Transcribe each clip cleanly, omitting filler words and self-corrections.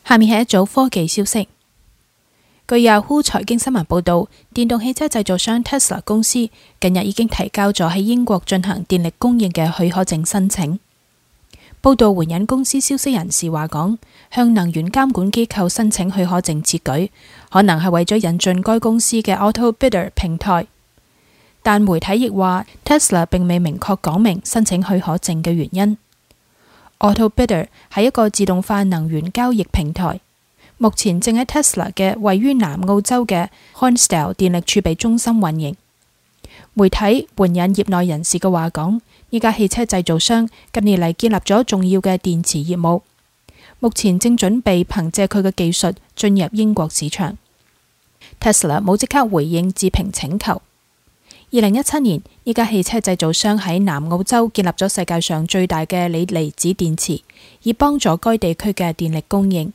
下面係一組科技消息。據 Yahoo 財經新聞報道，電動汽車製造商 Tesla 公司近日已經提交咗喺英國進行電力供應嘅許可證申請。報道援引公司消息人士話講，向能源監管機構申請許可證此舉，可能係為咗引進該公司嘅 AutoBidder 平台。但媒體亦話 Tesla 並未明確講明申請許可證嘅原因。AutoBidder 係一個自動化能源交易平台，目前正喺 Tesla 嘅位於南澳洲嘅 Hornsdale 電力儲備中心運營。媒體援引業內人士嘅話講，呢家汽車製造商近年嚟建立咗重要嘅電池業務，目前正準備憑借佢嘅技術進入英國市場。Tesla 冇即刻回應置評請求。2017年，呢家汽車製造商喺南澳洲建立咗世界上最大嘅鋰離子電池，以幫助該地區嘅電力供應。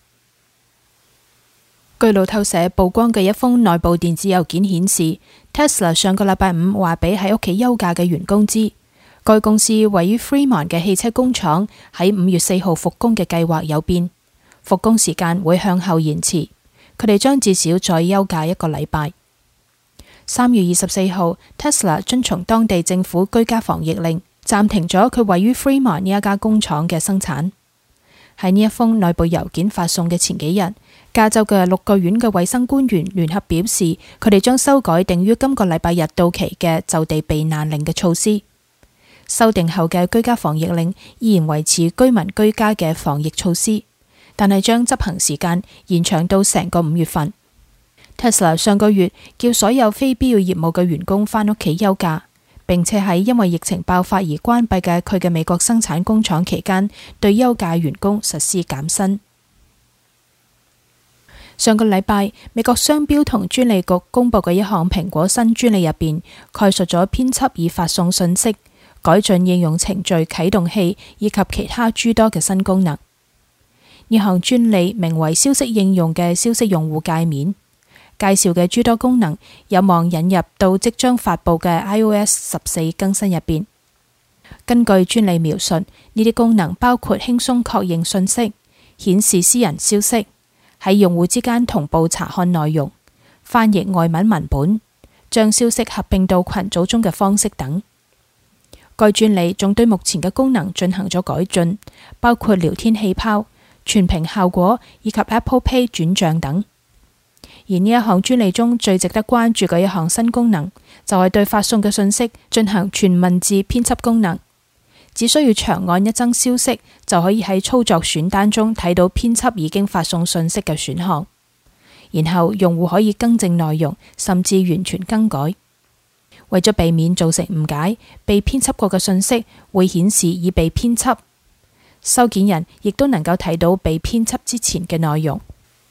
據路透社曝光嘅一封內部電子郵件顯示，Tesla 上個禮拜五話俾喺屋企休假嘅員工知，該公司位於 Fremont 嘅汽車工廠喺5月4號復工嘅計劃有變，復工時間會向後延遲，佢哋將至少再休假1個禮拜。3月24號 ，Tesla 遵從當地政府居家防疫令，暫停咗佢位於 Fremont 呢一家工廠嘅生產。喺呢一封內部郵件發送嘅前幾日，加州嘅6個縣嘅衛生官員聯合表示，佢哋將修改定於今個禮拜日到期嘅就地避難令嘅措施。修訂後嘅居家防疫令依然維持居民居家嘅防疫措施，但係將執行時間延長到成個5月份。Tesla 上個月叫所有非必要業務嘅員工返屋企休假，並且喺因為疫情爆發而關閉嘅佢嘅美國生產工廠期間，對休假員工實施減薪。上個禮拜，美國商標同專利局公佈嘅一項蘋果新專利入邊，概述咗編輯以發送信息、改進應用程序啟動器以及其他諸多嘅新功能。呢項專利名為消息應用嘅消息用戶界面。介紹嘅諸多功能有望引入到即將發佈嘅 iOS 14更新入邊。根據專利描述，呢啲功能包括輕鬆確認信息、顯示私人消息、喺用戶之間同步查看內容、翻譯外文文本、將消息合併到群組中嘅方式等。該專利仲對目前嘅功能進行咗改進，包括聊天氣泡、全屏效果以及 Apple Pay 轉賬等。而呢一項專利中最值得關注嘅一項新功能，就係對發送嘅信息進行全文字編輯功能。只需要長按一則消息，就可以喺操作選單中睇到編輯已經發送信息嘅選項，然後用戶可以更正內容，甚至完全更改。為咗避免造成誤解，被編輯過嘅信息會顯示已被編輯，收件人亦都能夠睇到被編輯之前嘅內容。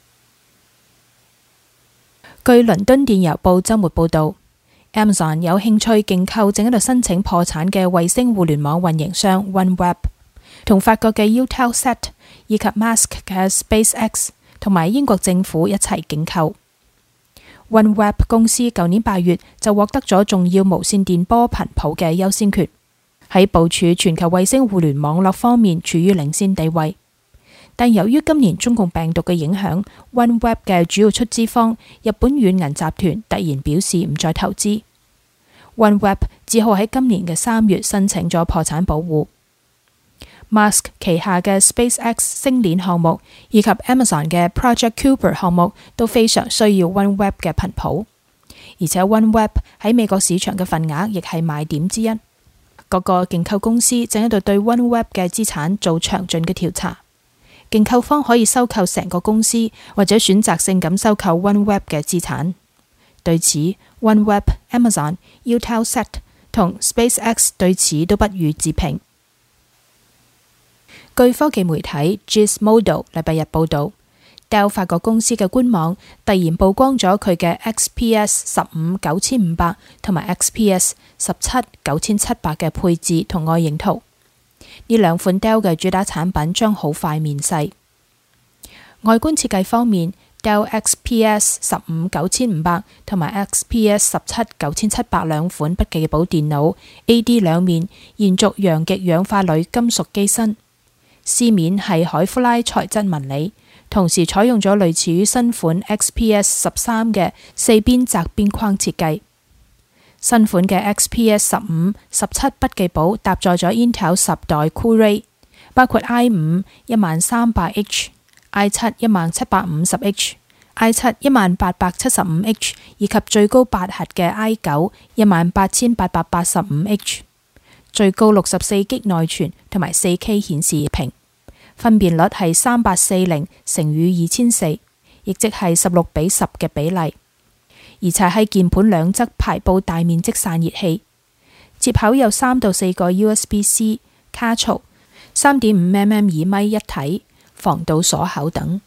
據倫敦電郵報周末報道，Amazon 有興趣競購正喺度申請破產嘅衛星互聯網運營商 OneWeb， 同法國嘅 Eutelsat 以及 Musk 嘅 SpaceX 同埋英國政府一齊競購。OneWeb 公司舊年8月就獲得咗重要無線電波頻譜嘅優先權，喺部署全球衛星互聯網絡方面處於領先地位。但由於今年中共病毒嘅影響， OneWeb 嘅主要出資方日本軟銀集團突然表示唔再投資， OneWeb 只好喺今年嘅3月申請咗破產保護。Musk 旗下嘅 SpaceX 星鏈項目以及 Amazon 嘅 Project Kuiper 項目都非常需要 OneWeb 嘅頻譜，而且 OneWeb 喺美國市場嘅份額亦係賣點之一。各個競購公司正喺度對 OneWeb 嘅資產做詳盡嘅調查。競購方可以收購成個公司，或者選擇性咁收購 OneWeb 嘅資產。對此 ，OneWeb、Amazon、Eutelsat 同 SpaceX 對此都不予置評。據科技媒體 Gizmodo 禮拜日報道，Dell 法國公司嘅官網突然曝光咗佢嘅 XPS 15-9500同埋 XPS 17-9700嘅配置同外形圖。呢兩款 Dell 嘅主打產品將好快面世。外觀設計方面， Dell XPS 15-9500同埋 XPS 17-9700兩款筆記簿電腦 AD 兩面延續陽極氧化鋁金屬機身，絲面係海夫拉材質紋理， 同時採用咗類似於新款 XPS-13 嘅4邊窄邊框設計。新款嘅 XPS-15、17筆記簿搭載咗 Intel 10代 Cool Ray， 包括 i5 1300H、i7 1750H、i7 1875H 以及最高8核嘅 i9 18885H， 最高64GB 內存同埋 4K 顯示屏，分辨率係3840乘以2400，亦即係16:10嘅比例。而且係鍵盤兩側排布大面積散熱器，接口有3到4個 USB-C 卡槽、3.5mm 耳咪一體、防盜鎖口等。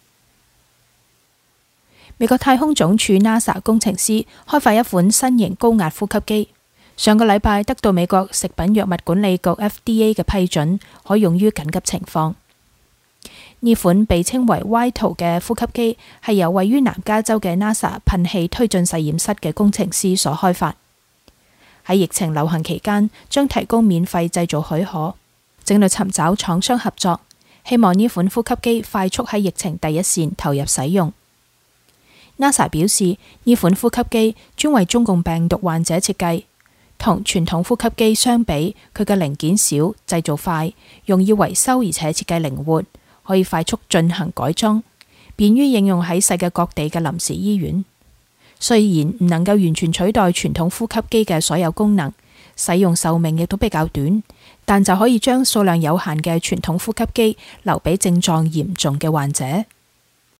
美國太空總署 NASA 工程師開發一款新型高壓呼吸機，上個禮拜得到美國食品藥物管理局 FDA 嘅批准，可用於緊急情況。呢款被稱為 Vital 嘅呼吸機係由位於南加州嘅 NASA 噴氣推進實驗室嘅工程師所開發。喺疫情流行期間，將提供免費製造許可，正在尋找廠商合作，希望呢款呼吸機快速喺疫情第一線投入使用。NASA 表示，呢款呼吸機專為中共病毒患者設計，同傳統呼吸機相比，佢嘅零件少、製造快、容易維修，而且設計靈活，可以快速進行改裝，便於應用喺世界各地嘅臨時醫院。雖然唔能夠完全取代傳統呼吸機嘅所有功能，使用壽命亦都比較短，但就可以將數量有限嘅傳統呼吸機留俾症狀嚴重嘅患者。